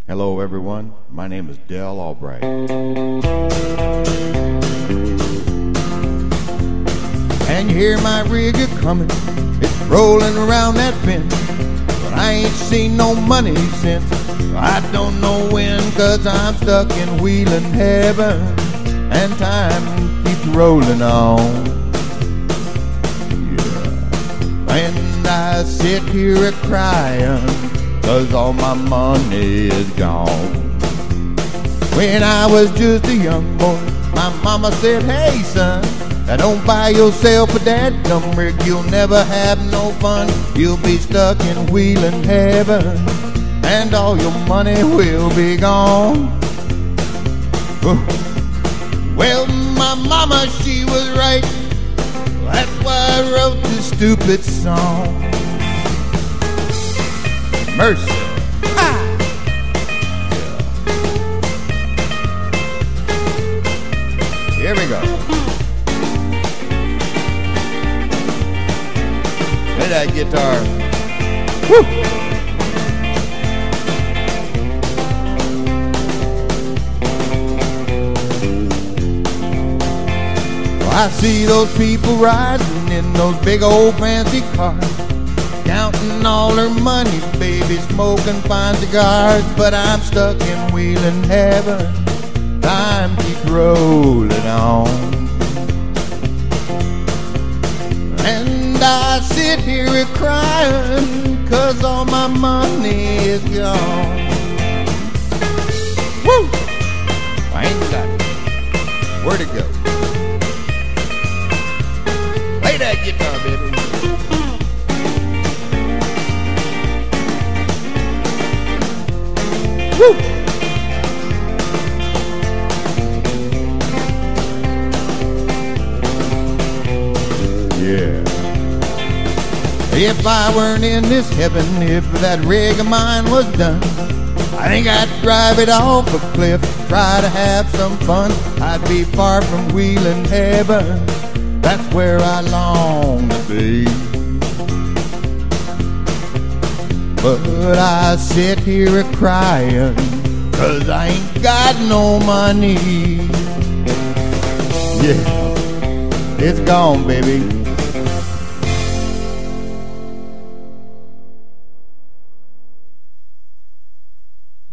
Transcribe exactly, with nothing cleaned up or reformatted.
Hello everyone, my name is Del Albright. And you hear my rig a comin', it's rolling around that bend. But I ain't seen no money since I don't know when, 'cause I'm stuck in wheelin' heaven and time keeps rolling on. Yeah. And I sit here a cryin', 'cause all my money is gone. When I was just a young boy, my mama said, hey son, now don't buy yourself a dadgum rig, you'll never have no fun. You'll be stuck in wheelin' heaven, and all your money will be gone. Well, my mama, she was right. That's why I wrote this stupid song. Mercy. Ah. Yeah. Here we go. Play that guitar. Woo. Well, I see those people riding in those big old fancy cars, counting all their money, baby, smoking fine cigars. But I'm stuck in wheelin' heaven, time keeps rolling on. And I sit here a crying, 'cause all my money is gone. Woo! I ain't got it. Where'd it go? Play that guitar, baby. Woo! Yeah. If I weren't in this heaven, if that rig of mine was done, I think I'd drive it off a cliff, try to have some fun. I'd be far from wheelin' heaven, that's where I long to be. But I sit here a crying, 'cause I ain't got no money. Yeah, it's gone, baby.